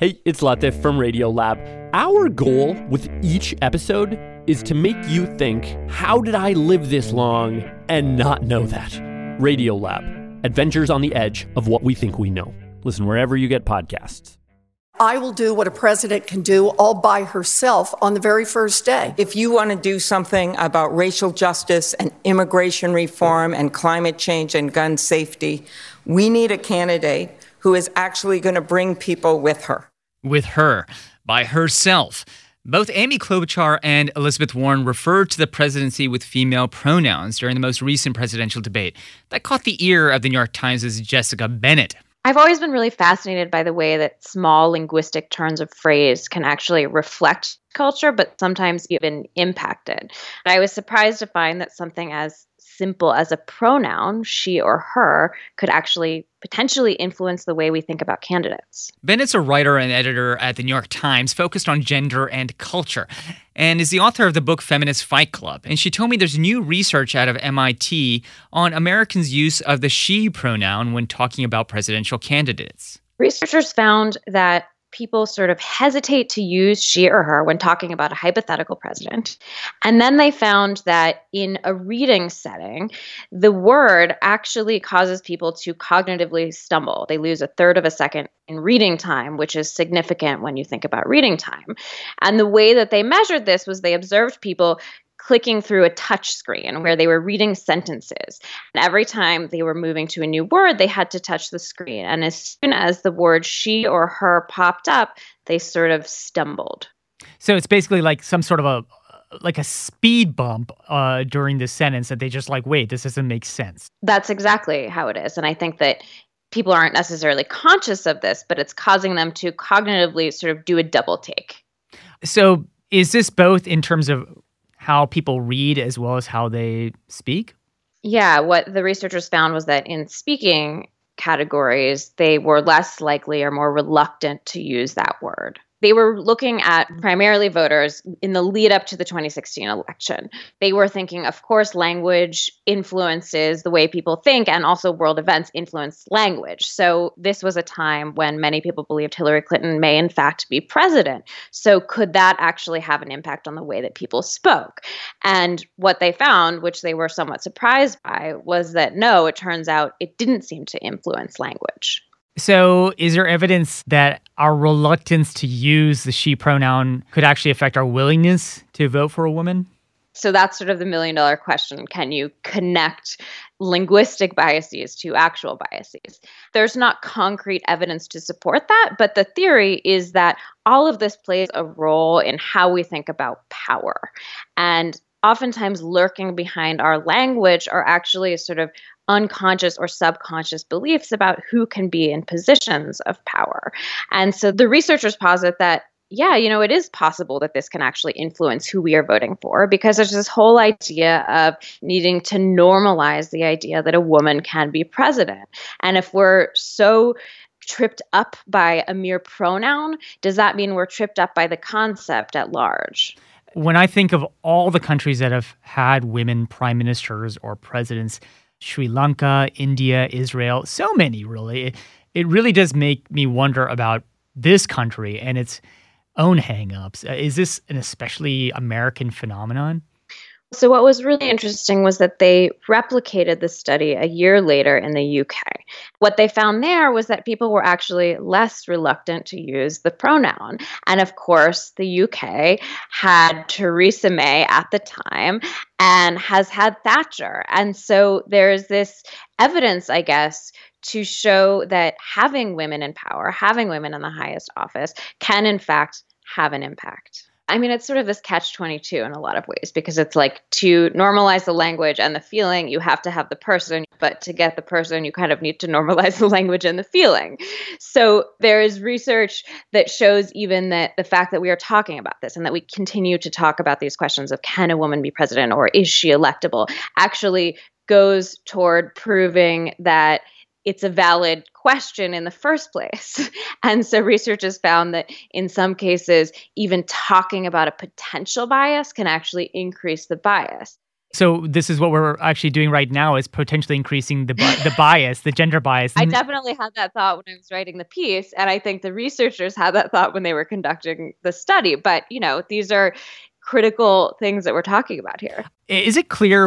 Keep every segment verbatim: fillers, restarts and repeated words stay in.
Hey, it's Latif from Radiolab. Our goal with each episode is to make you think, how did I live this long and not know that? Radiolab, adventures on the edge of what we think we know. Listen wherever you get podcasts. I will do what a president can do all by herself on the very first day. If you want to do something about racial justice and immigration reform and climate change and gun safety, we need a candidate who is actually going to bring people with her. With her, by herself. Both Amy Klobuchar and Elizabeth Warren referred to the presidency with female pronouns during the most recent presidential debate. That caught the ear of the New York Times' Jessica Bennett. I've always been really fascinated by the way that small linguistic turns of phrase can actually reflect culture, but sometimes even impact it. I was surprised to find that something as simple as a pronoun, she or her, could actually potentially influence the way we think about candidates. Bennett's a writer and editor at the New York Times focused on gender and culture, and is the author of the book Feminist Fight Club. And she told me there's new research out of M I T on Americans' use of the she pronoun when talking about presidential candidates. Researchers found that people sort of hesitate to use she or her when talking about a hypothetical president. And then they found that in a reading setting, the word actually causes people to cognitively stumble. They lose a third of a second in reading time, which is significant when you think about reading time. And the way that they measured this was they observed people clicking through a touch screen where they were reading sentences. And every time they were moving to a new word, they had to touch the screen. And as soon as the word she or her popped up, they sort of stumbled. So it's basically like some sort of a like a speed bump uh, during the sentence that they just like, wait, this doesn't make sense. That's exactly how it is. And I think that people aren't necessarily conscious of this, but it's causing them to cognitively sort of do a double take. So is this both in terms of how people read as well as how they speak? Yeah, what the researchers found was that in speaking categories, they were less likely or more reluctant to use that word. They were looking at primarily voters in the lead up to the twenty sixteen election. They were thinking, of course, language influences the way people think, and also world events influence language. So this was a time when many people believed Hillary Clinton may in fact be president. So could that actually have an impact on the way that people spoke? And what they found, which they were somewhat surprised by, was that no, it turns out it didn't seem to influence language. So is there evidence that our reluctance to use the she pronoun could actually affect our willingness to vote for a woman? So that's sort of the million dollar question. Can you connect linguistic biases to actual biases? There's not concrete evidence to support that, but the theory is that all of this plays a role in how we think about power. And oftentimes lurking behind our language are actually sort of unconscious or subconscious beliefs about who can be in positions of power. And so the researchers posit that, yeah, you know, it is possible that this can actually influence who we are voting for, because there's this whole idea of needing to normalize the idea that a woman can be president. And if we're so tripped up by a mere pronoun, does that mean we're tripped up by the concept at large? When I think of all the countries that have had women prime ministers or presidents, Sri Lanka, India, Israel, so many really, it, it really does make me wonder about this country and its own hang-ups. Uh, is this an especially American phenomenon? So what was really interesting was that they replicated the study a year later in the U K. What they found there was that people were actually less reluctant to use the pronoun. And of course, the U K had Theresa May at the time and has had Thatcher. And so there's this evidence, I guess, to show that having women in power, having women in the highest office can in fact have an impact. I mean, it's sort of this catch twenty-two in a lot of ways, because it's like, to normalize the language and the feeling, you have to have the person, but to get the person, you kind of need to normalize the language and the feeling. So there is research that shows even that the fact that we are talking about this and that we continue to talk about these questions of can a woman be president or is she electable actually goes toward proving that it's a valid question in the first place. And so researchers found that in some cases, even talking about a potential bias can actually increase the bias. So this is what we're actually doing right now, is potentially increasing the bi- the bias, the gender bias. I definitely had that thought when I was writing the piece, and I think the researchers had that thought when they were conducting the study. But, you know, these are critical things that we're talking about here. Is it clear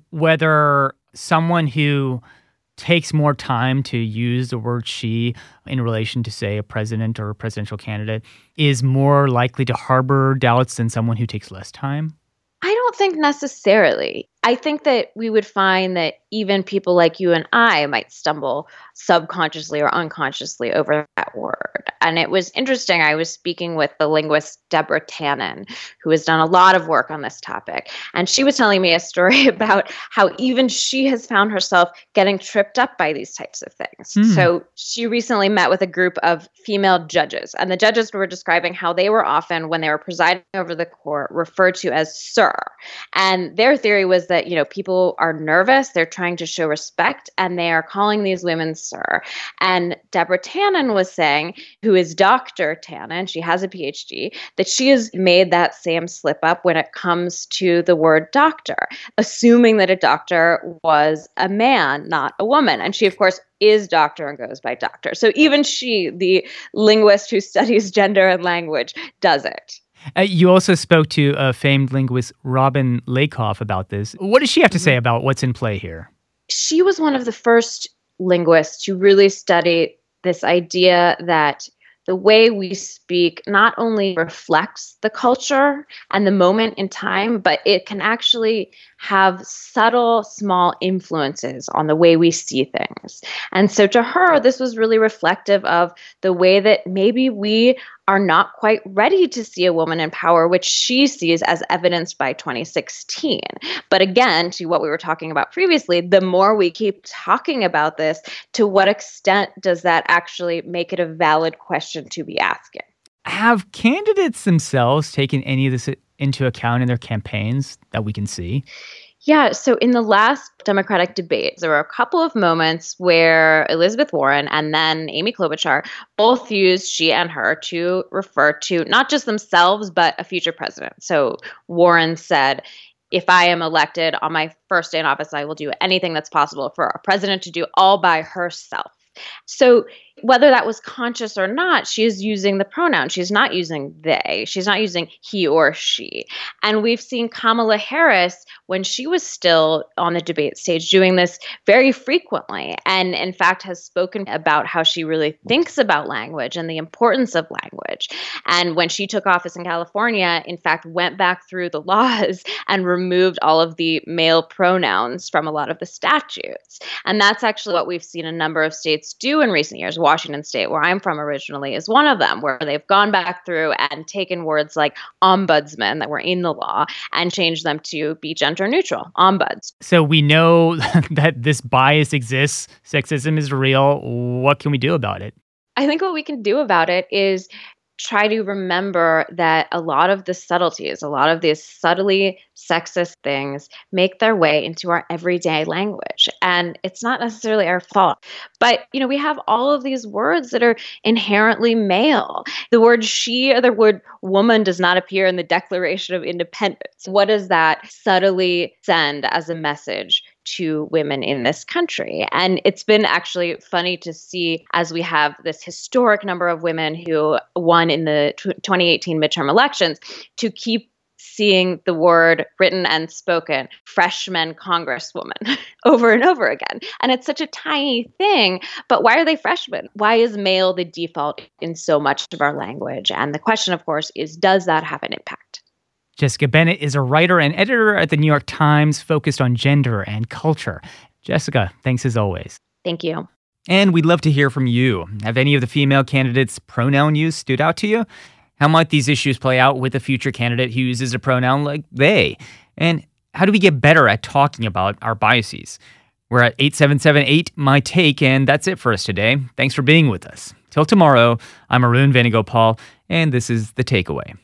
whether someone who takes more time to use the word she in relation to, say, a president or a presidential candidate is more likely to harbor doubts than someone who takes less time? I don't think necessarily. I think that we would find that even people like you and I might stumble subconsciously or unconsciously over that word. And it was interesting. I was speaking with the linguist Deborah Tannen, who has done a lot of work on this topic. And she was telling me a story about how even she has found herself getting tripped up by these types of things. Mm. So she recently met with a group of female judges. And the judges were describing how they were often, when they were presiding over the court, referred to as sir. And their theory was that, you know, people are nervous, they're trying to show respect, and they are calling these women sir. And Deborah Tannen was saying, who is Doctor Tannen, she has a P H D, that she has made that same slip up when it comes to the word doctor, assuming that a doctor was a man, not a woman. And she, of course, is doctor and goes by doctor. So even she, the linguist who studies gender and language, does it. Uh, you also spoke to a famed linguist, Robin Lakoff, about this. What does she have to say about what's in play here? She was one of the first linguists to really study this idea that the way we speak not only reflects the culture and the moment in time, but it can actually have subtle, small influences on the way we see things. And so to her, this was really reflective of the way that maybe we are not quite ready to see a woman in power, which she sees as evidenced by twenty sixteen. But again, to what we were talking about previously, the more we keep talking about this, to what extent does that actually make it a valid question to be asking? Have candidates themselves taken any of this into account in their campaigns that we can see? Yeah, so in the last Democratic debate, there were a couple of moments where Elizabeth Warren and then Amy Klobuchar both used she and her to refer to not just themselves, but a future president. So Warren said, if I am elected on my first day in office, I will do anything that's possible for a president to do all by herself. So whether that was conscious or not, she is using the pronoun. She's not using they. She's not using he or she. And we've seen Kamala Harris, when she was still on the debate stage, doing this very frequently, and in fact has spoken about how she really thinks about language and the importance of language. And when she took office in California, in fact, went back through the laws and removed all of the male pronouns from a lot of the statutes. And that's actually what we've seen a number of states do in recent years. Washington State, where I'm from originally, is one of them, where they've gone back through and taken words like ombudsman that were in the law and changed them to be gender neutral, ombuds. So we know that this bias exists, sexism is real. What can we do about it? I think what we can do about it is try to remember that a lot of the subtleties, a lot of these subtly sexist things make their way into our everyday language. And it's not necessarily our fault. But, you know, we have all of these words that are inherently male. The word she or the word woman does not appear in the Declaration of Independence. What does that subtly send as a message to women in this country? And it's been actually funny to see, as we have this historic number of women who won in the twenty eighteen midterm elections, to keep seeing the word written and spoken, freshman congresswoman, over and over again. And it's such a tiny thing, but why are they freshmen? Why is male the default in so much of our language? And the question, of course, is, does that have an impact? Jessica Bennett is a writer and editor at the New York Times, focused on gender and culture. Jessica, thanks as always. Thank you. And we'd love to hear from you. Have any of the female candidates' pronoun use stood out to you? How might these issues play out with a future candidate who uses a pronoun like they? And how do we get better at talking about our biases? We're at eight seven seven eight, M Y Take, and that's it for us today. Thanks for being with us. Till tomorrow, I'm Arun Venugopal, and this is The Takeaway.